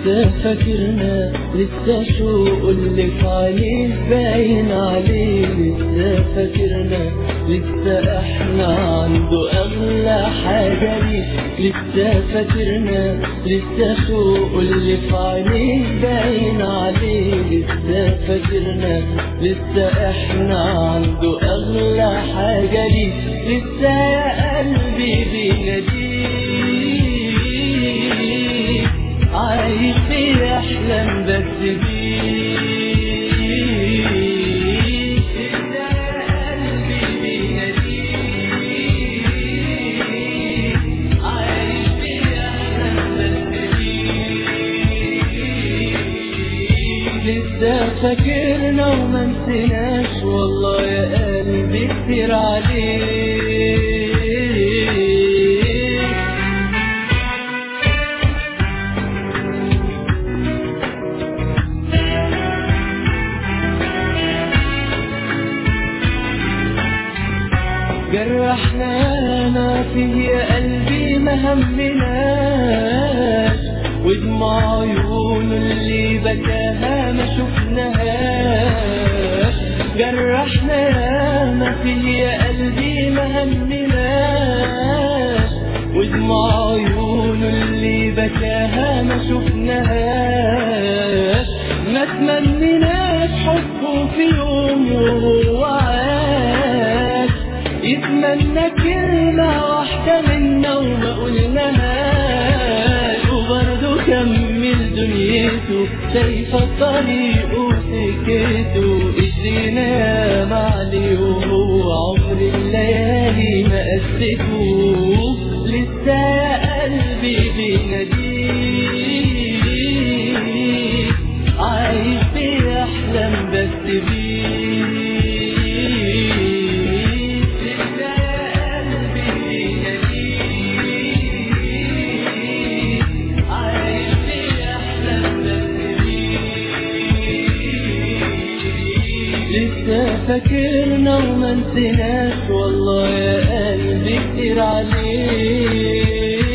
لسه فاكرنا، لسه شوق اللي في عينيه باين عليه. لسه فاكرنا، لسه احنا عنده اغلى حاجة ليه. لسه فاكرنا، لسه شوق اللي في عينيه باين عليه. لسه فاكرنا، لسه احنا عنده اغلى حاجة ليه. لسه يا قلبي بيناديه، عايش بيحلم بس بيه. لسه يا قلبي بيناديه، عايش بيحلم بس بيه. لسه فاكرنا وما نسيناش، والله يا قلبي كتير عليه. جرحنا ما فيه يا قلبي ما همناش، ودموع عيونه اللي بكاها ما شفناهاش. جرحنا ما فيه يا قلبي ما همناش، ودموع عيونه اللي بكاها ما شفناهاش. ما تمنيناش حبه في يوم وهو عاش، يتمنى كلمة واحدة منا وما قلناهاش. وبرضه كمل دنيته، شايفة طريقه سكته. اجرينا يا معلي وهو عمر الليالي ما قسته. لسه يا قلبي بيناديه، عايش بيحلم بس بيه. لسه فاكرنا وما نسيناش، والله يا قلبي كتير عليه.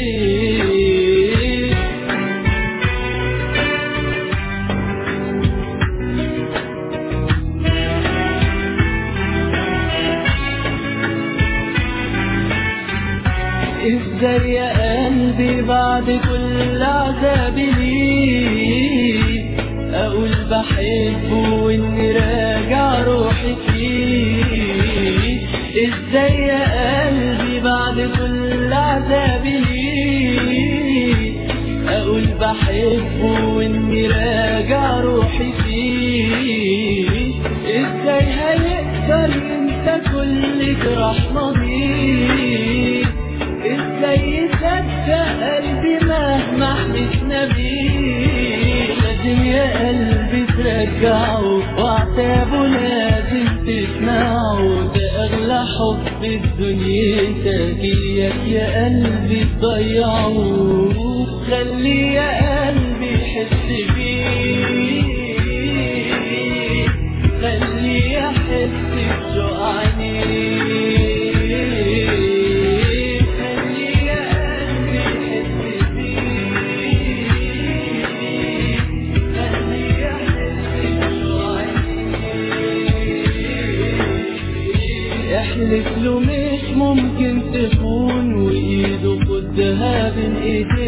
ازاي يا قلبي بعد كل عذاب ليه اقول بحبه واني راجع روحي فيه. ازاي يا قلبي بعد كل عذاب ليه اقول بحبه واني راجع روحي فيه. ازاي هيقدر ينسى كل جراح ماضيه، ازاي يصدق قلبي مهما حلفنا بيه. لازم يا قلبي ترجعه، وعتابه لازم تسمعه. ده اغلى حب في الدنيا تجيك يا قلبي تضيعه. خلي يا قلبي يحس بيه، خلي يحس بشوق عينيه. احلف له مش ممكن تخون، وايده خدها بين ايديه.